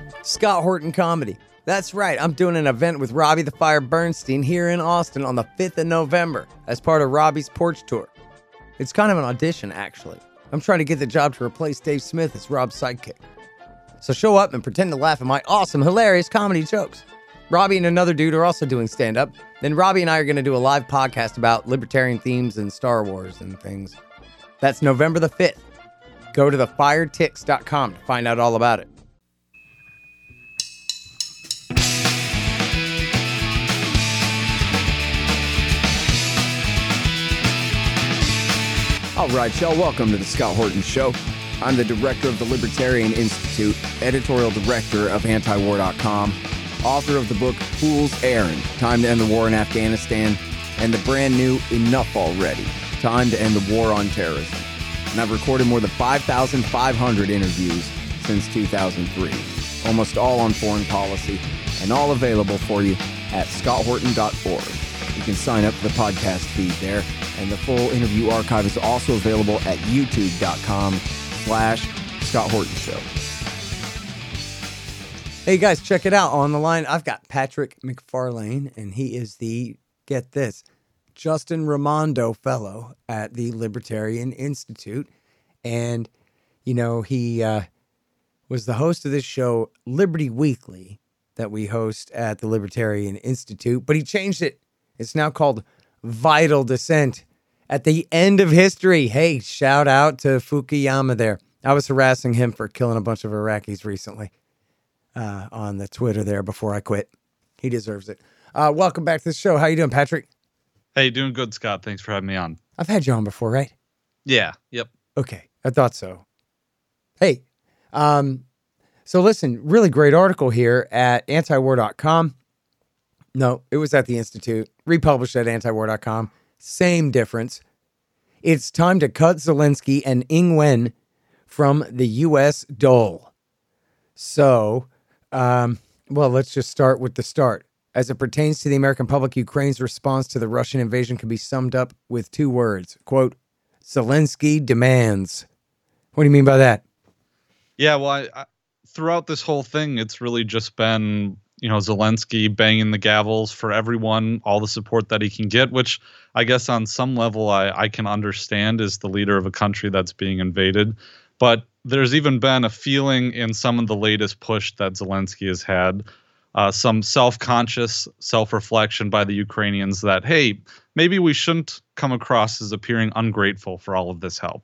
Scott Horton Comedy. That's right, I'm doing an event with Robbie the Fire Bernstein here in Austin on the 5th of November as part of Robbie's Porch Tour. It's kind of an audition, actually. I'm trying to get the job to replace Dave Smith as Rob's sidekick. So show up and pretend to laugh at my awesome, hilarious comedy jokes. Robbie and another dude are also doing stand-up. Then Robbie and I are going to do a live podcast about libertarian themes and Star Wars and things. That's November the 5th. Go to thefiretix.com to find out all about it. All right, y'all, welcome to the Scott Horton Show. I'm the director of the Libertarian Institute, editorial director of antiwar.com, author of the book Fool's Errand, Time to End the War in Afghanistan, and the brand new Enough Already, Time to End the War on Terrorism. And I've recorded more than 5,500 interviews since 2003, almost all on foreign policy, and all available for you at scotthorton.org. You can sign up for the podcast feed there, and the full interview archive is also available at youtube.com/Scott Horton Show. Hey guys, check it out. On the line, I've got Patrick McFarlane, and he is the, get this, Justin Raimondo Fellow at the Libertarian Institute. And, you know, he was the host of this show, Liberty Weekly, that we host at the Libertarian Institute, but he changed it. It's now called Vital Dissent. At the end of history. Hey, shout out to Fukuyama there. I was harassing him for killing a bunch of Iraqis recently on the Twitter there before I quit. He deserves it. Welcome back to the show. How you doing, Patrick? Hey, doing good, Scott. Thanks for having me on. I've had you on before, right? Yeah. Yep. Okay. I thought so. Hey, so listen, really great article here at antiwar.com. No, it was at the Institute, republished at antiwar.com. Same difference. It's time to cut Zelensky and Ing Wen from the U.S. dole. So, well, let's just start with the start. As it pertains to the American public, Ukraine's response to the Russian invasion can be summed up with two words. Quote, Zelensky demands. What do you mean by that? Yeah, well, I throughout this whole thing, it's really just been, you know, Zelensky banging the gavels for everyone, all the support that he can get, which I guess on some level I can understand as the leader of a country that's being invaded. But there's even been a feeling in some of the latest push that Zelensky has had, some self-conscious self-reflection by the Ukrainians that, hey, maybe we shouldn't come across as appearing ungrateful for all of this help.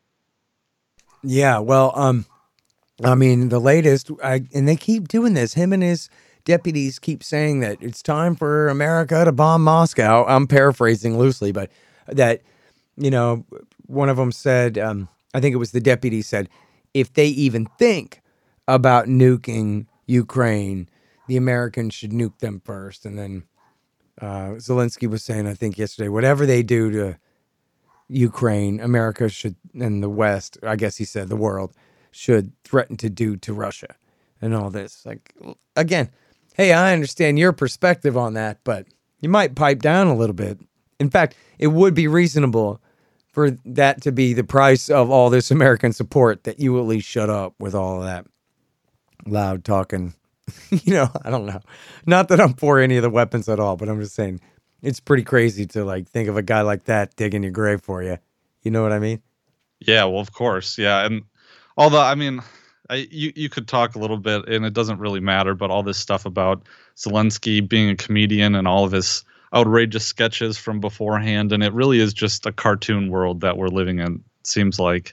Yeah, well, I mean, the latest, and they keep doing this. Him and his deputies keep saying that it's time for America to bomb Moscow. I'm paraphrasing loosely, but that, you know, one of them said, I think it was the deputy said, if they even think about nuking Ukraine, the Americans should nuke them first. And then Zelensky was saying, I think yesterday, whatever they do to Ukraine, America should, and the West, I guess he said the world, should threaten to do to Russia and all this. Like, again, hey, I understand your perspective on that, but you might pipe down a little bit. In fact, it would be reasonable for that to be the price of all this American support, that you at least shut up with all of that loud talking. You know, I don't know. Not that I'm for any of the weapons at all, but I'm just saying it's pretty crazy to like think of a guy like that digging your grave for you. You know what I mean? Yeah, well, of course. Yeah. And although, I mean, you could talk a little bit, and it doesn't really matter, but all this stuff about Zelensky being a comedian and all of his outrageous sketches from beforehand, and it really is just a cartoon world that we're living in, it seems like.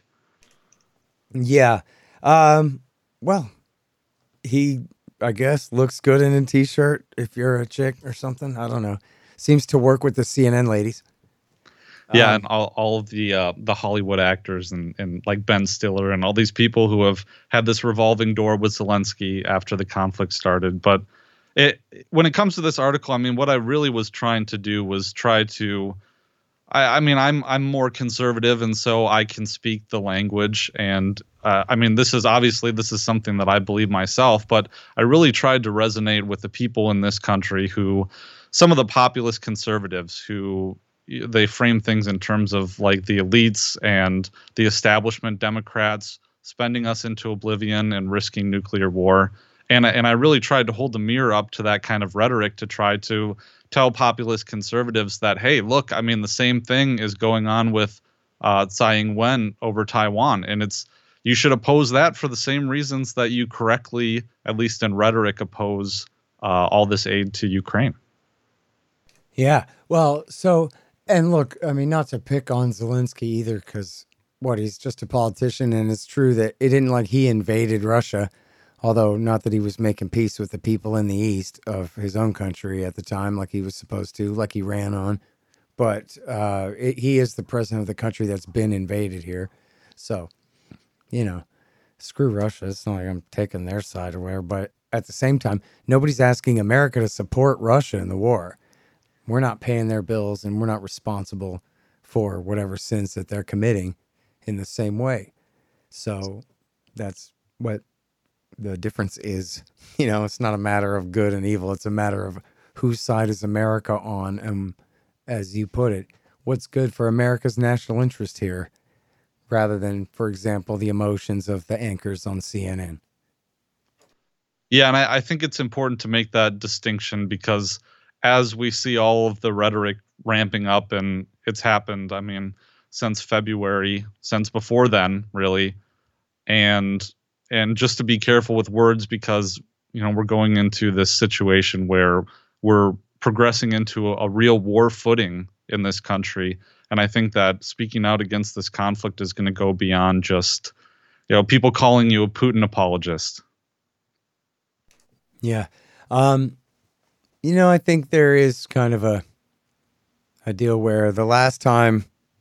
Yeah. Well, he, I guess, looks good in a t-shirt if you're a chick or something. I don't know. Seems to work with the CNN ladies. Yeah, and all of the Hollywood actors and like Ben Stiller and all these people who have had this revolving door with Zelensky after the conflict started. But when it comes to this article, I mean, what I really was trying to do was try to, I mean, I'm more conservative, and so I can speak the language. And I mean, this is something that I believe myself, but I really tried to resonate with the people in this country who, some of the populist conservatives who, they frame things in terms of like the elites and the establishment Democrats spending us into oblivion and risking nuclear war. And I really tried to hold the mirror up to that kind of rhetoric to try to tell populist conservatives that, hey, look, I mean, the same thing is going on with Tsai Ing-wen over Taiwan, and you should oppose that for the same reasons that you correctly, at least in rhetoric, oppose all this aid to Ukraine. Yeah. Well, so, and look, I mean, not to pick on Zelensky either, because he's just a politician, and it's true that it didn't like he invaded Russia, although not that he was making peace with the people in the east of his own country at the time, like he was supposed to, like he ran on. But he is the president of the country that's been invaded here. So, screw Russia. It's not like I'm taking their side or whatever. But at the same time, nobody's asking America to support Russia in the war. We're not paying their bills, and we're not responsible for whatever sins that they're committing in the same way. So that's what the difference is. It's not a matter of good and evil. It's a matter of whose side is America on. And as you put it, what's good for America's national interest here, rather than, for example, the emotions of the anchors on CNN. Yeah, and I think it's important to make that distinction because as we see all of the rhetoric ramping up, and it's happened, I mean, since February, since before then, really, and just to be careful with words because, we're going into this situation where we're progressing into a real war footing in this country. And I think that speaking out against this conflict is going to go beyond just, people calling you a Putin apologist. Yeah. I think there is kind of a deal where the last time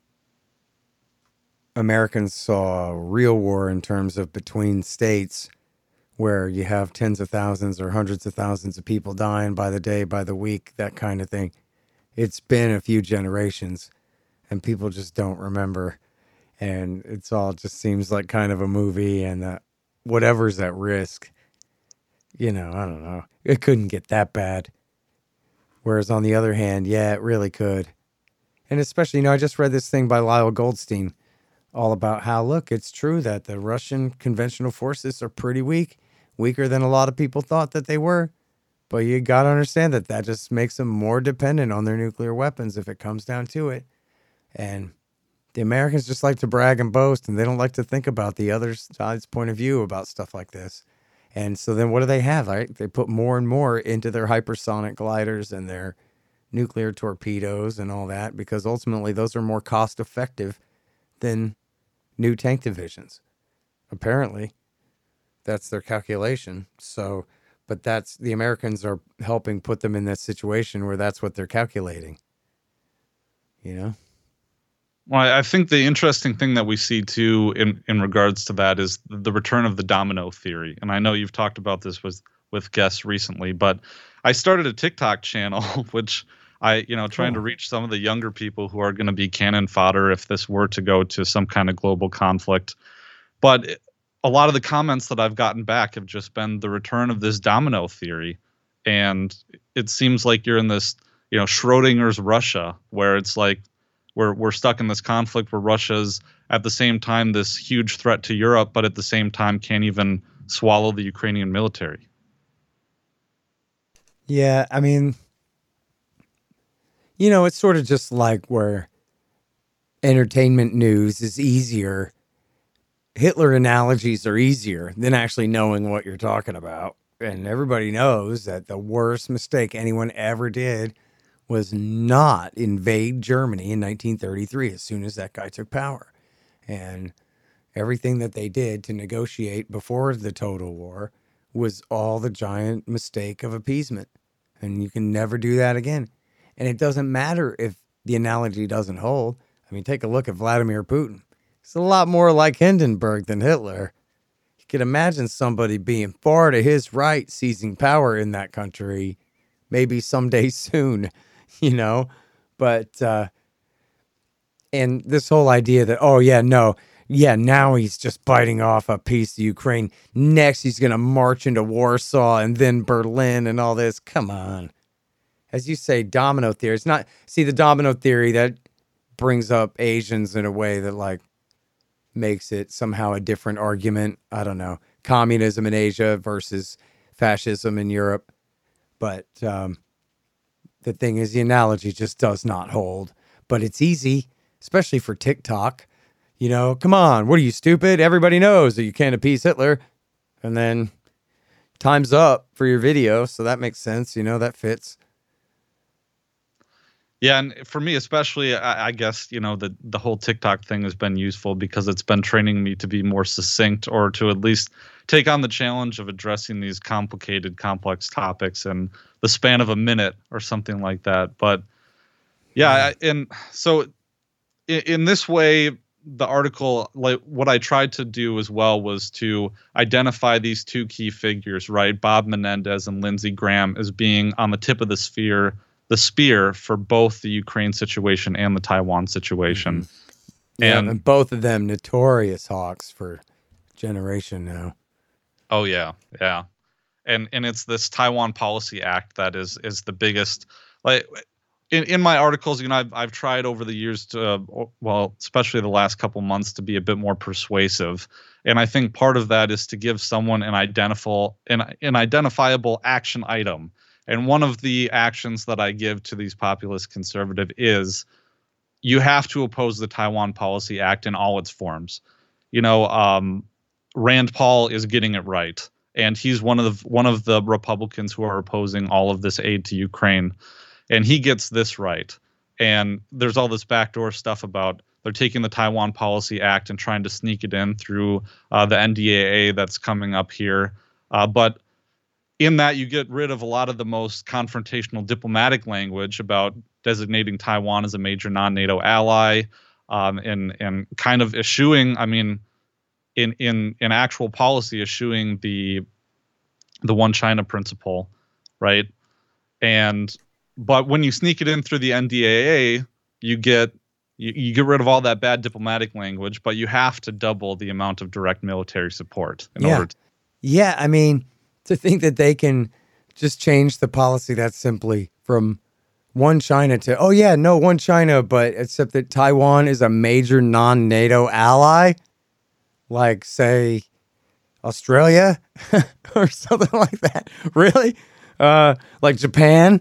Americans saw a real war in terms of between states, where you have tens of thousands or hundreds of thousands of people dying by the day, by the week, that kind of thing. It's been a few generations, and people just don't remember. And it's all just seems like kind of a movie, and whatever's at risk, I don't know. It couldn't get that bad. Whereas on the other hand, yeah, it really could. And especially, I just read this thing by Lyle Goldstein all about how, look, it's true that the Russian conventional forces are pretty weak, weaker than a lot of people thought that they were. But you got to understand that just makes them more dependent on their nuclear weapons if it comes down to it. And the Americans just like to brag and boast, and they don't like to think about the other side's point of view about stuff like this. And so then what do they have, right? They put more and more into their hypersonic gliders and their nuclear torpedoes and all that, because ultimately those are more cost effective than new tank divisions. Apparently, that's their calculation. So, but the Americans are helping put them in that situation where that's what they're calculating. Well, I think the interesting thing that we see too in regards to that is the return of the domino theory. And I know you've talked about this with guests recently, but I started a TikTok channel, which trying to reach some of the younger people who are going to be cannon fodder if this were to go to some kind of global conflict. But a lot of the comments that I've gotten back have just been the return of this domino theory. And it seems like you're in this, Schrodinger's Russia, where it's like, we're stuck in this conflict where Russia's at the same time this huge threat to Europe, but at the same time can't even swallow the Ukrainian military. Yeah, I mean, it's sort of just like where entertainment news is easier. Hitler analogies are easier than actually knowing what you're talking about. And everybody knows that the worst mistake anyone ever did was not invade Germany in 1933 as soon as that guy took power. And everything that they did to negotiate before the total war was all the giant mistake of appeasement. And you can never do that again. And it doesn't matter if the analogy doesn't hold. I mean, take a look at Vladimir Putin. He's a lot more like Hindenburg than Hitler. You could imagine somebody being far to his right, seizing power in that country, maybe someday soon. But and this whole idea that, now he's just biting off a piece of Ukraine. Next, he's going to march into Warsaw and then Berlin and all this. Come on. As you say, domino theory. It's not, see, the domino theory that brings up Asians in a way that makes it somehow a different argument. I don't know. Communism in Asia versus fascism in Europe. But the thing is, the analogy just does not hold. But it's easy, especially for TikTok. You know, come on, what are you, stupid? Everybody knows that you can't appease Hitler. And then time's up for your video, so that makes sense. You know, that fits. Yeah, and for me especially, I guess, you know, the whole TikTok thing has been useful because it's been training me to be more succinct, or to at least take on the challenge of addressing these complicated, complex topics in the span of a minute or something like that. But yeah, and so in this way, the article, like what I tried to do as well was to identify these two key figures, right? Bob Menendez and Lindsey Graham, as being on the tip of the spear for both the Ukraine situation and the Taiwan situation. Mm-hmm. Yeah, and both of them notorious hawks for generation now. Oh yeah. Yeah. And it's this Taiwan Policy Act that is the biggest, like in my articles, you know, I've tried over the years to, well, especially the last couple months, to be a bit more persuasive. And I think part of that is to give someone an identifiable action item. And one of the actions that I give to these populist conservative is you have to oppose the Taiwan Policy Act in all its forms. You know, Rand Paul is getting it right, and he's one of the Republicans who are opposing all of this aid to Ukraine, and he gets this right. And there's all this backdoor stuff about they're taking the Taiwan Policy Act and trying to sneak it in through the NDAA that's coming up here, but in that, you get rid of a lot of the most confrontational diplomatic language about designating Taiwan as a major non-NATO ally, and kind of eschewing, I mean, in actual policy, eschewing the one China principle, right? But when you sneak it in through the NDAA, you get rid of all that bad diplomatic language, but you have to double the amount of direct military support in order to. Yeah, I mean, to think that they can just change the policy that simply from one China to, oh yeah, no, one China, but except that Taiwan is a major non-NATO ally, like say Australia or something like that. Really? Like Japan?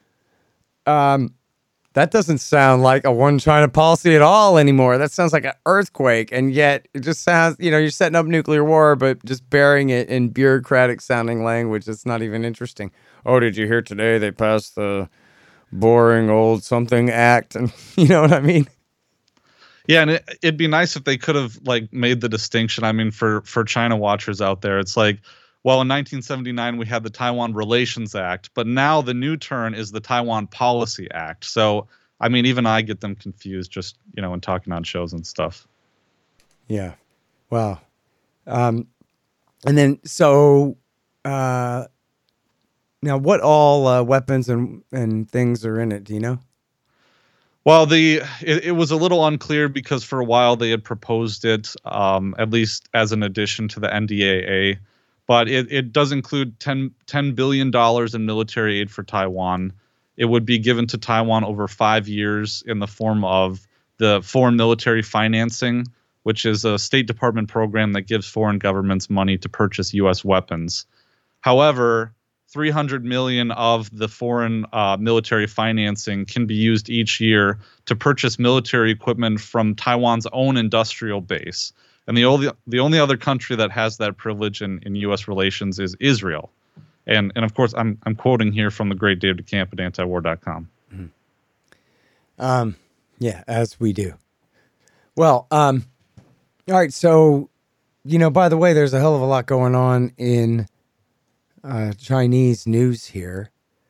That doesn't sound like a one China policy at all anymore. That sounds like an earthquake. And yet it just sounds, you know, you're setting up nuclear war, but just burying it in bureaucratic sounding language. It's not even interesting. Oh, did you hear today they passed the boring old something act? And you know what I mean? Yeah. And it'd be nice if they could have like made the distinction. I mean, for China watchers out there, it's like, well, in 1979, we had the Taiwan Relations Act, but now the new turn is the Taiwan Policy Act. So, I mean, even I get them confused just, you know, when talking on shows and stuff. Yeah. Wow. And then, so, now what all weapons and things are in it? Do you know? Well, it was a little unclear because for a while they had proposed it, at least as an addition to the NDAA. But it does include $10 billion in military aid for Taiwan. It would be given to Taiwan over 5 years in the form of the Foreign Military Financing, which is a State Department program that gives foreign governments money to purchase U.S. weapons. However, $300 million of the foreign military financing can be used each year to purchase military equipment from Taiwan's own industrial base. And the only other country that has that privilege in U.S. relations is Israel. And of course, I'm quoting here from the great David Camp at antiwar.com. Mm-hmm. Yeah, as we do. Well, all right. So, you know, by the way, there's a hell of a lot going on in Chinese news here.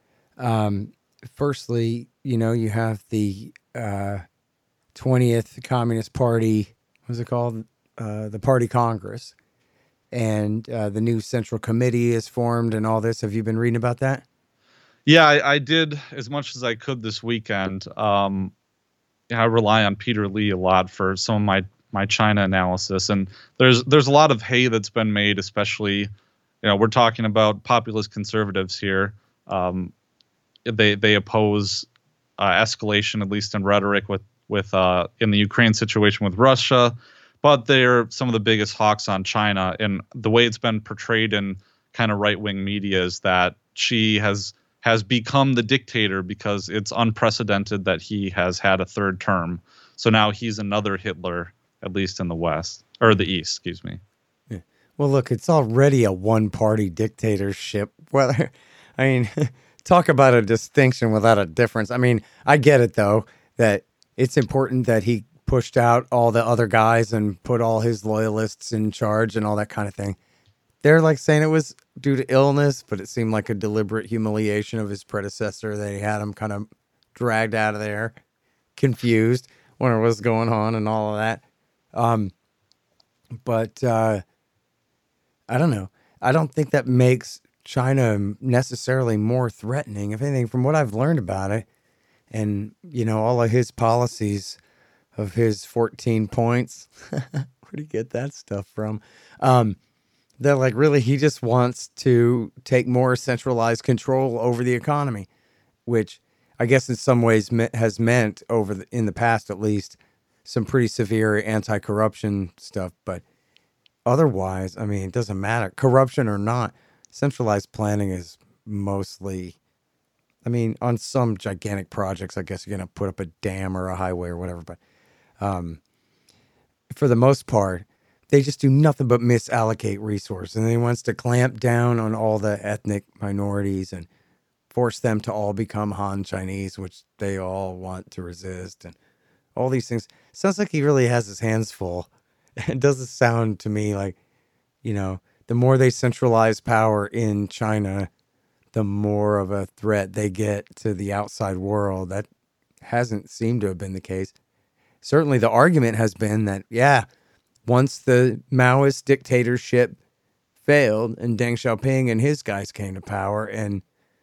Firstly, you know, you have the 20th Communist Party. What's it called? The Party Congress, and the new Central Committee is formed and all this. Have you been reading about that? Yeah, I did as much as I could this weekend. I rely on Peter Lee a lot for some of my China analysis, and there's a lot of hay that's been made, especially, you know, we're talking about populist conservatives here. They oppose escalation, at least in rhetoric, with in the Ukraine situation with Russia. But they're some of the biggest hawks on China, and the way it's been portrayed in kind of right-wing media is that Xi has become the dictator because it's unprecedented that he has had a third term. So now he's another Hitler, at least in the West, or the East, excuse me. Yeah. Well, look, it's already a one-party dictatorship. Whether, I mean, talk about a distinction without a difference. I mean, I get it, though, that it's important that he pushed out all the other guys and put all his loyalists in charge and all that kind of thing. They're like saying it was due to illness, but it seemed like a deliberate humiliation of his predecessor. They had him kind of dragged out of there, confused, wondering what's going on and all of that. But I don't know. I don't think that makes China necessarily more threatening. If anything, from what I've learned about it, and, you know, all of his policies of his 14 points, where do you get that stuff from? They're like, really, he just wants to take more centralized control over the economy, which I guess in some ways has meant in the past, at least, some pretty severe anti-corruption stuff. But otherwise, I mean, it doesn't matter. Corruption or not, centralized planning is mostly, I mean, on some gigantic projects, I guess you're going to put up a dam or a highway or whatever. But for the most part, they just do nothing but misallocate resources. And he wants to clamp down on all the ethnic minorities and force them to all become Han Chinese, which they all want to resist. And all these things. Sounds like he really has his hands full. It doesn't sound to me like, you know, the more they centralize power in China, the more of a threat they get to the outside world. That hasn't seemed to have been the case. Certainly the argument has been that, yeah, once the Maoist dictatorship failed and Deng Xiaoping and his guys came to power and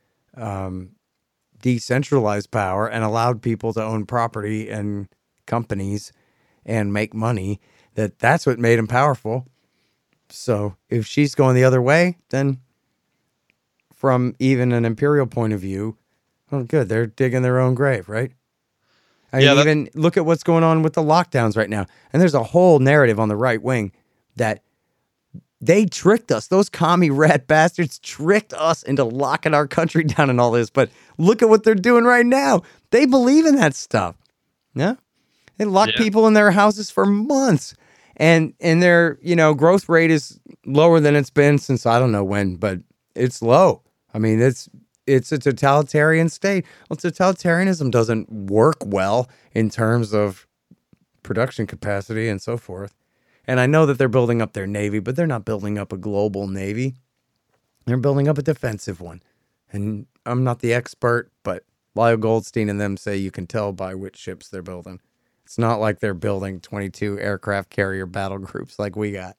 decentralized power and allowed people to own property and companies and make money, that's what made him powerful. So if she's going the other way, then from even an imperial point of view, well, good, they're digging their own grave, right? I mean, even look at what's going on with the lockdowns right now. And there's a whole narrative on the right wing that they tricked us. Those commie rat bastards tricked us into locking our country down and all this. But look at what they're doing right now. They believe in that stuff. Yeah. They lock people in their houses for months. And their, you know, growth rate is lower than it's been since I don't know when, but it's low. I mean, it's a totalitarian state. Well, totalitarianism doesn't work well in terms of production capacity and so forth. And I know that they're building up their navy, but they're not building up a global navy. They're building up a defensive one. And I'm not the expert, but Lyle Goldstein and them say you can tell by which ships they're building. It's not like they're building 22 aircraft carrier battle groups like we got.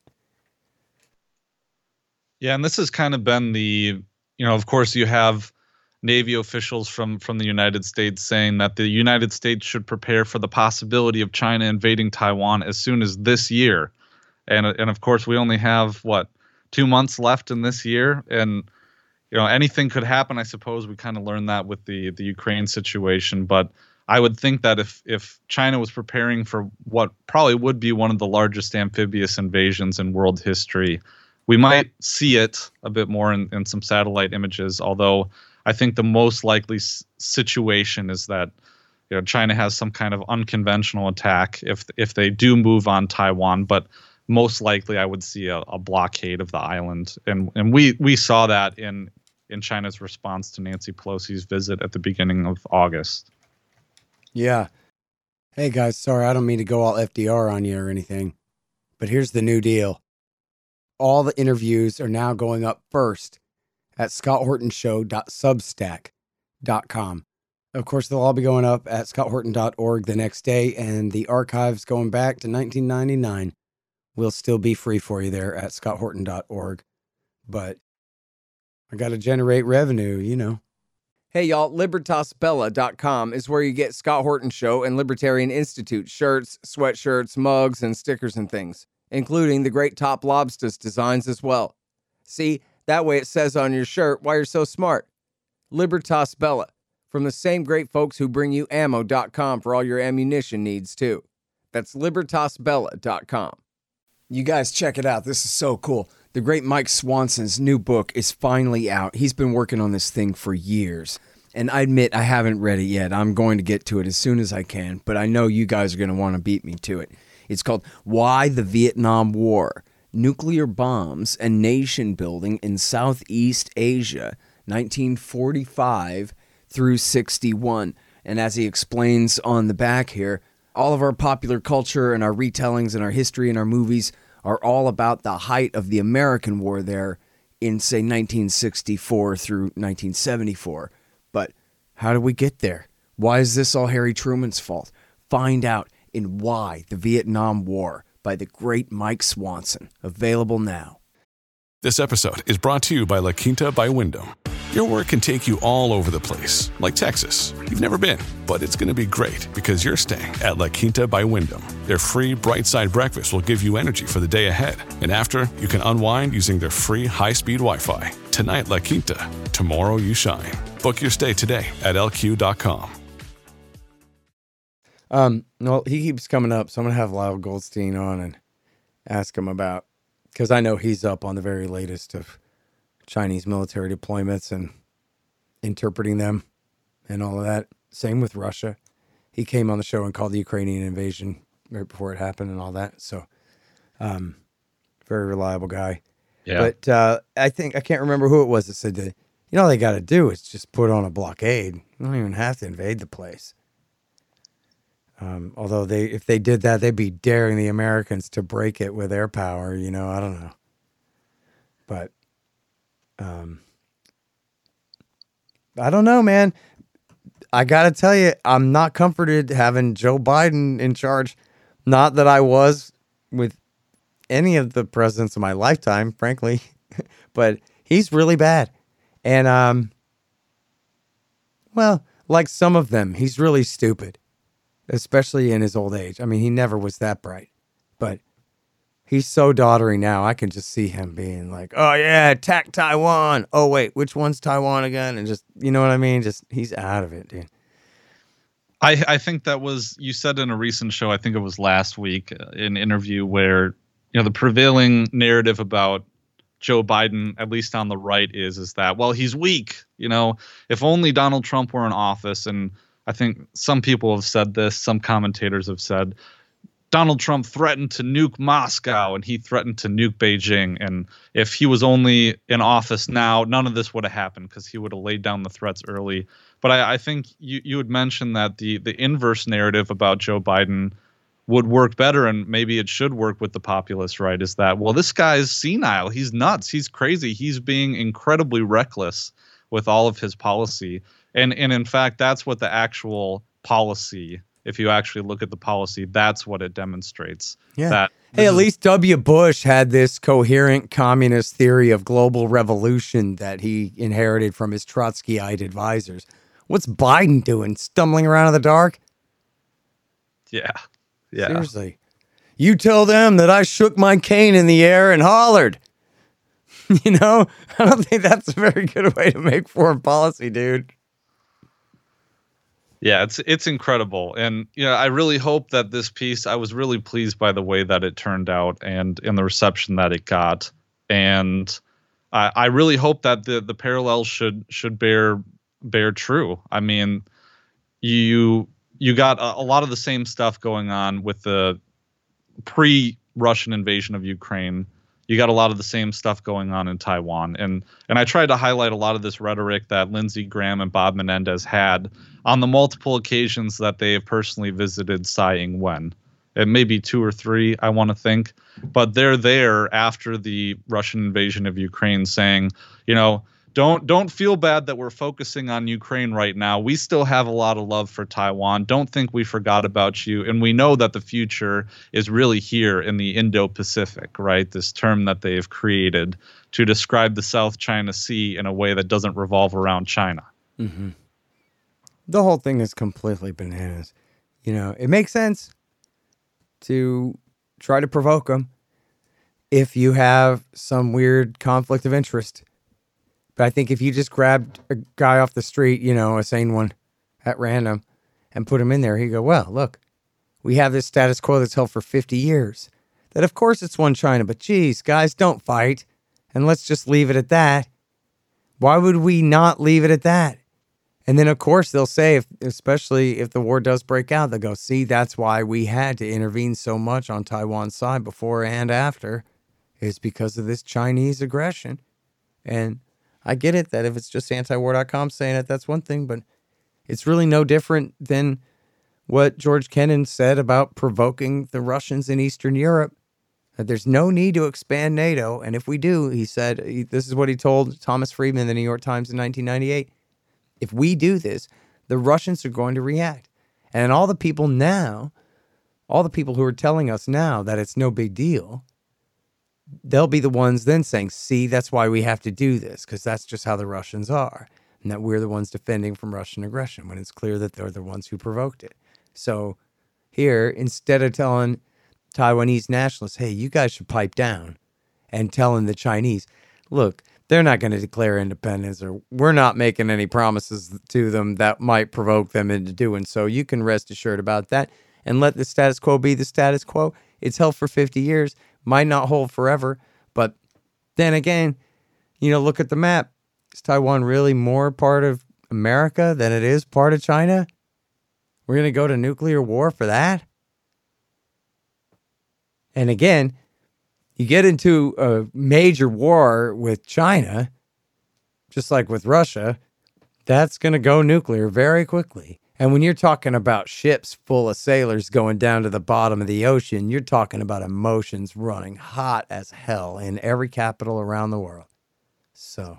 Yeah, and this has kind of been the, you know, of course you have Navy officials from the United States saying that the United States should prepare for the possibility of China invading Taiwan as soon as this year. And of course we only have 2 months left in this year, and you know, anything could happen. I suppose we kind of learned that with the Ukraine situation, but I would think that if China was preparing for what probably would be one of the largest amphibious invasions in world history, we might see it a bit more in some satellite images, although I think the most likely situation is that, you know, China has some kind of unconventional attack if they do move on Taiwan, but most likely I would see a blockade of the island. And we saw that in China's response to Nancy Pelosi's visit at the beginning of August. Yeah. Hey guys, sorry, I don't mean to go all FDR on you or anything, but here's the new deal. All the interviews are now going up first at scotthortonshow.substack.com. Of course, they'll all be going up at scotthorton.org the next day, and the archives going back to 1999 will still be free for you there at scotthorton.org. But I got to generate revenue, you know. Hey, y'all, LibertasBella.com is where you get Scott Horton Show and Libertarian Institute shirts, sweatshirts, mugs, and stickers and things, including the great Top Lobsters designs as well. See, that way it says on your shirt why you're so smart. Libertas Bella, from the same great folks who bring you ammo.com for all your ammunition needs, too. That's LibertasBella.com. You guys check it out. This is so cool. The great Mike Swanson's new book is finally out. He's been working on this thing for years. And I admit I haven't read it yet. I'm going to get to it as soon as I can, but I know you guys are going to want to beat me to it. It's called Why the Vietnam War: Nuclear Bombs and Nation Building in Southeast Asia, 1945 through 61. And as he explains on the back here, all of our popular culture and our retellings and our history and our movies are all about the height of the American war there in, say, 1964 through 1974. But how did we get there? Why is this all Harry Truman's fault? Find out in Why the Vietnam War by the great Mike Swanson. Available now. This episode is brought to you by La Quinta by Wyndham. Your work can take you all over the place, like Texas. You've never been, but it's going to be great because you're staying at La Quinta by Wyndham. Their free Bright Side breakfast will give you energy for the day ahead. And after, you can unwind using their free high-speed Wi-Fi. Tonight, La Quinta. Tomorrow, you shine. Book your stay today at lq.com. Well, he keeps coming up, so I'm going to have Lyle Goldstein on and ask him about, because I know he's up on the very latest of Chinese military deployments and interpreting them and all of that. Same with Russia. He came on the show and called the Ukrainian invasion right before it happened and all that. So, very reliable guy. Yeah. But I can't remember who it was that said that, all they got to do is just put on a blockade. You don't even have to invade the place. Although if they did that, they'd be daring the Americans to break it with air power. I don't know. But I don't know, man. I got to tell you, I'm not comforted having Joe Biden in charge. Not that I was with any of the presidents of my lifetime, frankly, but he's really bad. And, well, like some of them, he's really stupid, especially in his old age. I mean, he never was that bright, but he's so daughtery now. I can just see him being like, oh, yeah, attack Taiwan. Oh, wait, which one's Taiwan again? And just, you know what I mean? Just, he's out of it, dude. I think that was, you said in a recent show, I think it was last week, an interview where, the prevailing narrative about Joe Biden, at least on the right, is that, well, he's weak. If only Donald Trump were in office. And I think some people have said this, some commentators have said, Donald Trump threatened to nuke Moscow and he threatened to nuke Beijing. And if he was only in office now, none of this would have happened because he would have laid down the threats early. But I think you had mentioned that the inverse narrative about Joe Biden would work better, and maybe it should work with the populist right, is that, well, this guy's senile. He's nuts. He's crazy. He's being incredibly reckless with all of his policy. And in fact, that's what the actual policy, if you actually look at the policy, that's what it demonstrates. Yeah. Hey, at least W. Bush had this coherent communist theory of global revolution that he inherited from his Trotskyite advisors. What's Biden doing? Stumbling around in the dark? Yeah. Yeah. Seriously. You tell them that I shook my cane in the air and hollered. I don't think that's a very good way to make foreign policy, dude. Yeah, it's incredible. And I really hope that this piece, I was really pleased by the way that it turned out and in the reception that it got. And I really hope that the parallels should bear true. I mean, you got a lot of the same stuff going on with the pre-Russian invasion of Ukraine. You got a lot of the same stuff going on in Taiwan. And I tried to highlight a lot of this rhetoric that Lindsey Graham and Bob Menendez had on the multiple occasions that they have personally visited Tsai Ing-wen. It may be 2 or 3, I want to think. But they're there after the Russian invasion of Ukraine saying, don't feel bad that we're focusing on Ukraine right now. We still have a lot of love for Taiwan. Don't think we forgot about you. And we know that the future is really here in the Indo-Pacific, right? This term that they've created to describe the South China Sea in a way that doesn't revolve around China. Mm-hmm. The whole thing is completely bananas. It makes sense to try to provoke them if you have some weird conflict of interest. But I think if you just grabbed a guy off the street, a sane one at random, and put him in there, he'd go, well, look, we have this status quo that's held for 50 years. That, of course, it's one China, but geez, guys, don't fight. And let's just leave it at that. Why would we not leave it at that? And then, of course, they'll say, especially if the war does break out, they'll go, see, that's why we had to intervene so much on Taiwan's side before and after. It's because of this Chinese aggression. And I get it that if it's just antiwar.com saying it, that's one thing, but it's really no different than what George Kennan said about provoking the Russians in Eastern Europe. That there's no need to expand NATO. And if we do, he said, this is what he told Thomas Friedman in the New York Times in 1998. If we do this, the Russians are going to react. And all the people who are telling us now that it's no big deal, they'll be the ones then saying, see, that's why we have to do this, because that's just how the Russians are, and that we're the ones defending from Russian aggression when it's clear that they're the ones who provoked it. So here, instead of telling Taiwanese nationalists, hey, you guys should pipe down, and telling the Chinese, look, they're not going to declare independence, or we're not making any promises to them that might provoke them into doing so. You can rest assured about that and let the status quo be the status quo. It's held for 50 years, might not hold forever. But then again, look at the map. Is Taiwan really more part of America than it is part of China? We're going to go to nuclear war for that? And again, you get into a major war with China, just like with Russia, that's going to go nuclear very quickly. And when you're talking about ships full of sailors going down to the bottom of the ocean, you're talking about emotions running hot as hell in every capital around the world. So,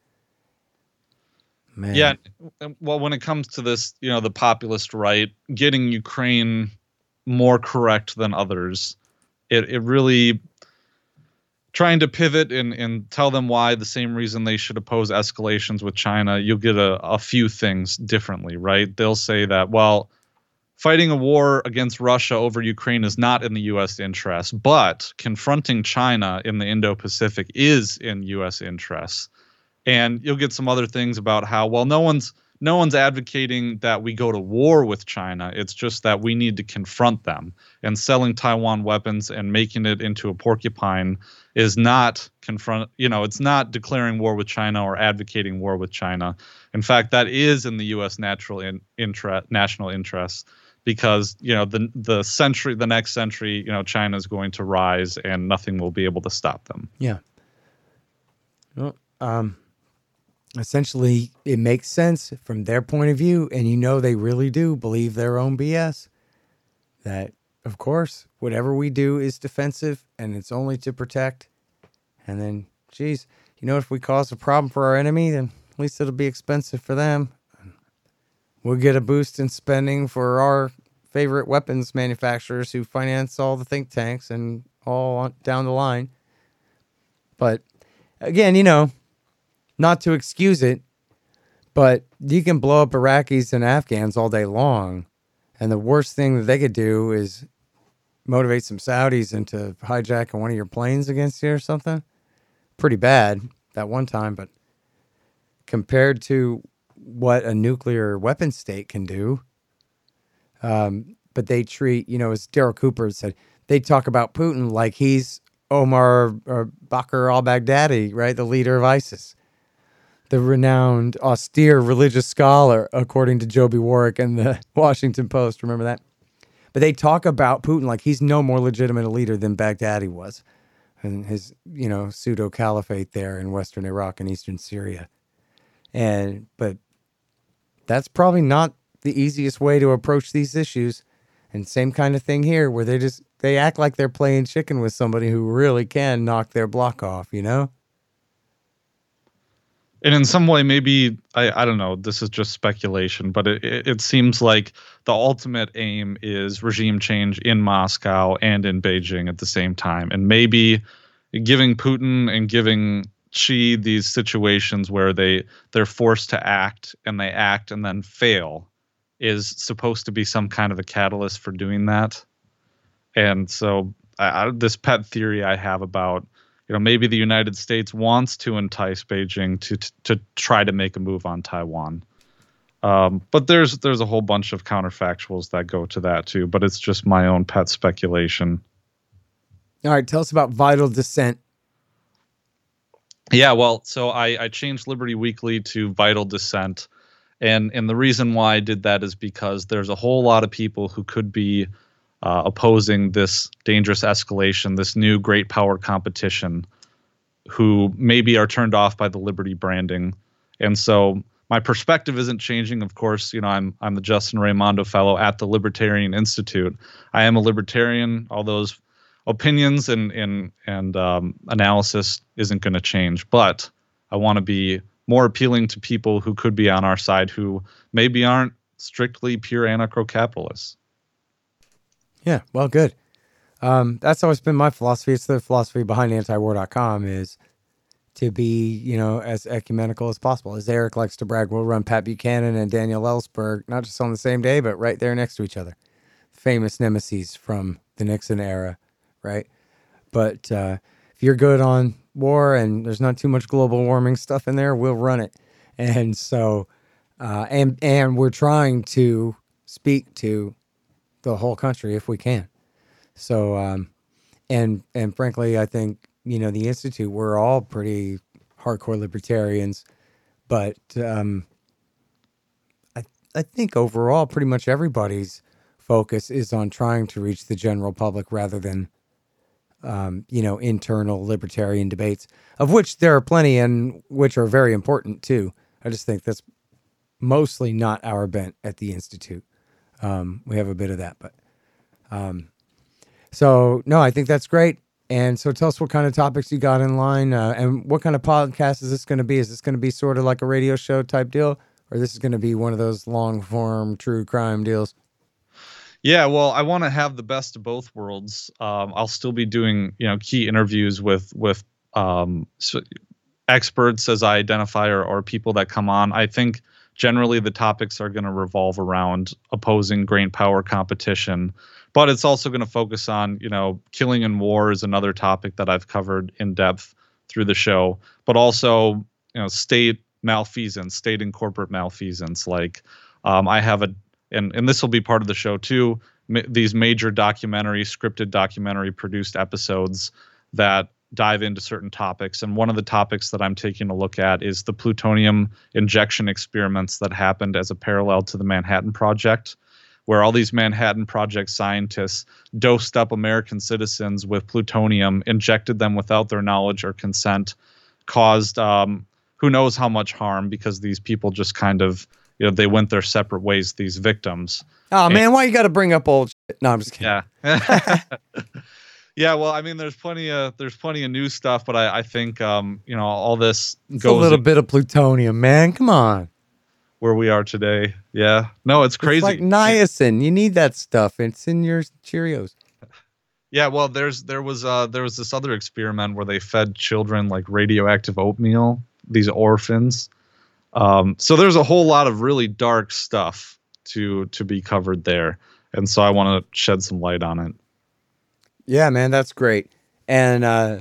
man. Yeah, well, when it comes to this, the populist right, getting Ukraine more correct than others, it really... trying to pivot and tell them why the same reason they should oppose escalations with China, you'll get a few things differently, right? They'll say that, well, fighting a war against Russia over Ukraine is not in the U.S. interest, but confronting China in the Indo-Pacific is in U.S. interests. And you'll get some other things about how, well, no one's advocating that we go to war with China. It's just that we need to confront them. And selling Taiwan weapons and making it into a porcupine is not it's not declaring war with China or advocating war with China. In fact, that is in the U.S. national interest, because the next century, China is going to rise and nothing will be able to stop them. Yeah. Well, essentially, it makes sense from their point of view, and they really do believe their own BS. That, of course, whatever we do is defensive, and it's only to protect. And then, geez, if we cause a problem for our enemy, then at least it'll be expensive for them. We'll get a boost in spending for our favorite weapons manufacturers who finance all the think tanks and all down the line. But, again, not to excuse it, but you can blow up Iraqis and Afghans all day long. And the worst thing that they could do is motivate some Saudis into hijacking one of your planes against you or something. Pretty bad that one time, but compared to what a nuclear weapon state can do, but they treat, as Daryl Cooper said, they talk about Putin like he's Omar or Bakr al-Baghdadi, right? The leader of ISIS. The renowned, austere religious scholar, according to Joby Warwick and the Washington Post. Remember that? But they talk about Putin like he's no more legitimate a leader than Baghdadi was, and his, pseudo-caliphate there in western Iraq and eastern Syria. But that's probably not the easiest way to approach these issues. And same kind of thing here, where they act like they're playing chicken with somebody who really can knock their block off, And in some way, maybe, I don't know, this is just speculation, but it seems like the ultimate aim is regime change in Moscow and in Beijing at the same time. And maybe giving Putin and giving Xi these situations where they're forced to act and then fail is supposed to be some kind of a catalyst for doing that. And so this pet theory I have about, maybe the United States wants to entice Beijing to try to make a move on Taiwan. But there's a whole bunch of counterfactuals that go to that too, but it's just my own pet speculation. All right, tell us about Vital Dissent. Yeah, well, so I changed Liberty Weekly to Vital Dissent. And the reason why I did that is because there's a whole lot of people who could be opposing this dangerous escalation, this new great power competition, who maybe are turned off by the Liberty branding. And so my perspective isn't changing. Of course, I'm the Justin Raimondo Fellow at the Libertarian Institute. I am a libertarian. All those opinions and analysis isn't going to change, but I want to be more appealing to people who could be on our side who maybe aren't strictly pure anarcho-capitalists. Yeah, well, good. That's always been my philosophy. It's the philosophy behind antiwar.com, is to be, as ecumenical as possible. As Eric likes to brag, we'll run Pat Buchanan and Daniel Ellsberg, not just on the same day, but right there next to each other. Famous nemesis from the Nixon era, right? But if you're good on war and there's not too much global warming stuff in there, we'll run it. And so, and we're trying to speak to the whole country if we can. So, and frankly, I think, the Institute, we're all pretty hardcore libertarians, but I think overall, pretty much everybody's focus is on trying to reach the general public rather than, internal libertarian debates, of which there are plenty and which are very important too. I just think that's mostly not our bent at the Institute. We have a bit of that, but, so no, I think that's great. And so tell us what kind of topics you got in line, and what kind of podcast is this going to be? Is this going to be sort of like a radio show type deal, or this is going to be one of those long form true crime deals? Yeah, well, I want to have the best of both worlds. I'll still be doing, key interviews with experts as I identify, or people that come on. I think generally the topics are going to revolve around opposing great power competition, but it's also going to focus on, killing and war is another topic that I've covered in depth through the show, but also, state malfeasance, state and corporate malfeasance. Like, I have and this will be part of the show too, these major scripted documentary produced episodes that dive into certain topics. And one of the topics that I'm taking a look at is the plutonium injection experiments that happened as a parallel to the Manhattan Project, where all these Manhattan Project scientists dosed up American citizens with plutonium, injected them without their knowledge or consent, caused who knows how much harm, because these people just kind of, they went their separate ways, these victims. Oh, man, why you got to bring up old shit? No, I'm just kidding. Yeah. Yeah, well, I mean, there's plenty of new stuff, but I think, all this it's goes a little bit of plutonium, man. Come on. Where we are today. Yeah. No, it's crazy. It's like niacin. You need that stuff. It's in your Cheerios. Yeah, well, there was this other experiment where they fed children like radioactive oatmeal, these orphans. So there's a whole lot of really dark stuff to be covered there. And so I want to shed some light on it. Yeah, man, that's great. And,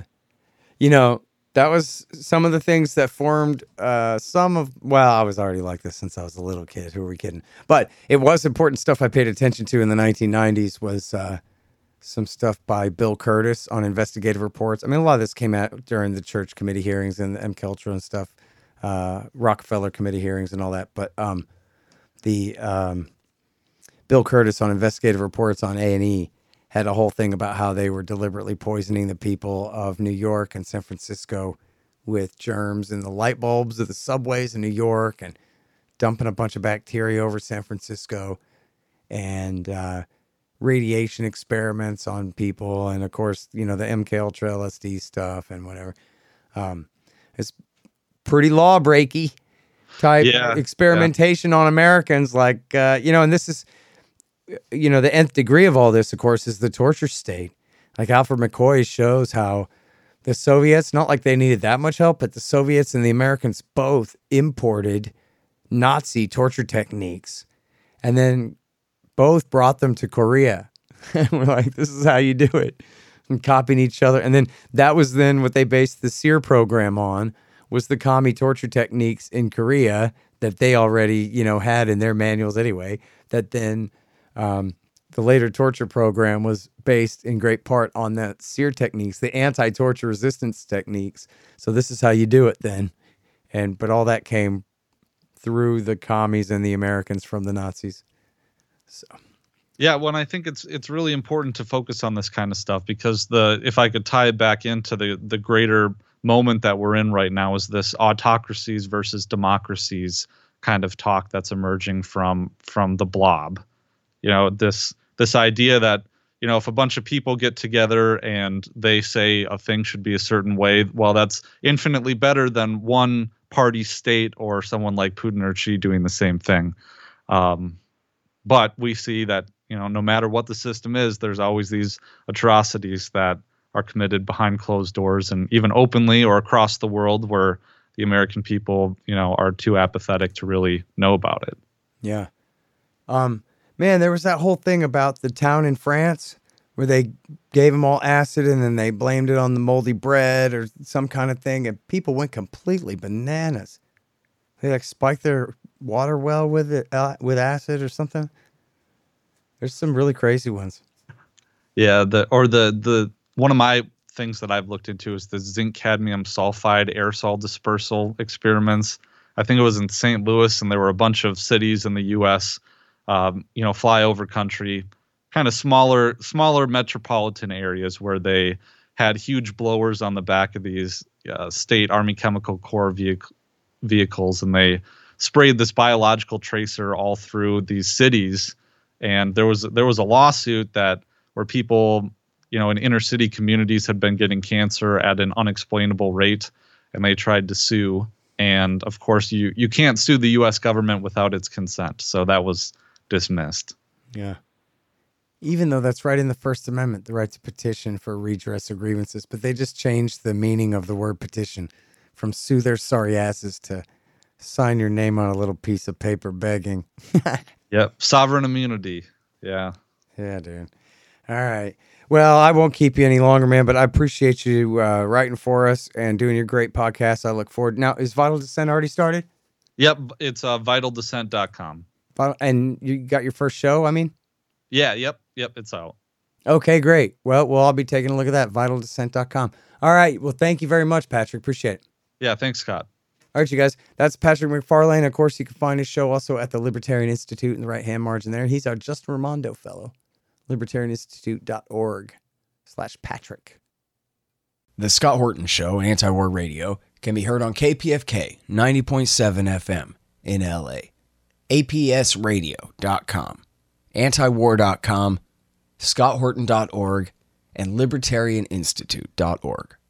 that was some of the things that formed I was already like this since I was a little kid. Who are we kidding? But it was important stuff I paid attention to in the 1990s was some stuff by Bill Curtis on investigative reports. I mean, a lot of this came out during the church committee hearings and the MKUltra and stuff, Rockefeller committee hearings and all that. But the Bill Curtis on investigative reports on A&E had a whole thing about how they were deliberately poisoning the people of New York and San Francisco with germs in the light bulbs of the subways in New York, and dumping a bunch of bacteria over San Francisco, and radiation experiments on people. And of course, the MKUltra LSD stuff and whatever. It's pretty law breaky type experimentation on Americans. Like, and this is, the nth degree of all this, of course, is the torture state. Like Alfred McCoy shows how the Soviets, not like they needed that much help, but the Soviets and the Americans both imported Nazi torture techniques and then both brought them to Korea. And we're like, this is how you do it. And copying each other. And then that was then what they based the SEER program on, was the commie torture techniques in Korea that they already, had in their manuals anyway, that then the later torture program was based in great part on the SEER techniques, the anti-torture resistance techniques. So this is how you do it then. But all that came through the commies and the Americans from the Nazis. So. Yeah, well, I think it's really important to focus on this kind of stuff because if I could tie it back into the greater moment that we're in right now is this autocracies versus democracies kind of talk that's emerging from the blob. You know, this idea that, you know, if a bunch of people get together and they say a thing should be a certain way, well, that's infinitely better than one party state or someone like Putin or Xi doing the same thing. But we see that, you know, no matter what the system is, there's always these atrocities that are committed behind closed doors and even openly or across the world where the American people, you know, are too apathetic to really know about it. Yeah. Man, there was that whole thing about the town in France where they gave them all acid and then they blamed it on the moldy bread or some kind of thing. And people went completely bananas. They like spiked their water well with it, with acid or something. There's some really crazy ones. Yeah. The one of my things that I've looked into is the zinc cadmium sulfide aerosol dispersal experiments. I think it was in St. Louis, and there were a bunch of cities in the U.S., you know, flyover country, kind of smaller metropolitan areas where they had huge blowers on the back of these state Army Chemical Corps vehicles, and they sprayed this biological tracer all through these cities. And there was a lawsuit where people, you know, in inner city communities had been getting cancer at an unexplainable rate, and they tried to sue. And of course, you can't sue the U.S. government without its consent, so that was dismissed. Yeah. Even though that's right in the First Amendment, the right to petition for redress of grievances, but they just changed the meaning of the word petition from sue their sorry asses to sign your name on a little piece of paper begging. Yep. Sovereign immunity. Yeah. Yeah, dude. All right. Well, I won't keep you any longer, man, but I appreciate you writing for us and doing your great podcast. I look forward. Now, is Vital Descent already started? Yep. It's vitaldescent.com. And you got your first show, I mean? Yeah. Yep. It's out. Okay, great. Well, I'll be taking a look at that, vitaldescent.com. All right. Well, thank you very much, Patrick. Appreciate it. Yeah. Thanks, Scott. All right, you guys. That's Patrick McFarlane. Of course, you can find his show also at the Libertarian Institute in the right-hand margin there. He's our Justin Raimondo fellow. libertarianinstitute.org/Patrick. The Scott Horton Show, Anti-War Radio, can be heard on KPFK 90.7 FM in LA, APSradio.com, antiwar.com, scotthorton.org, and libertarianinstitute.org.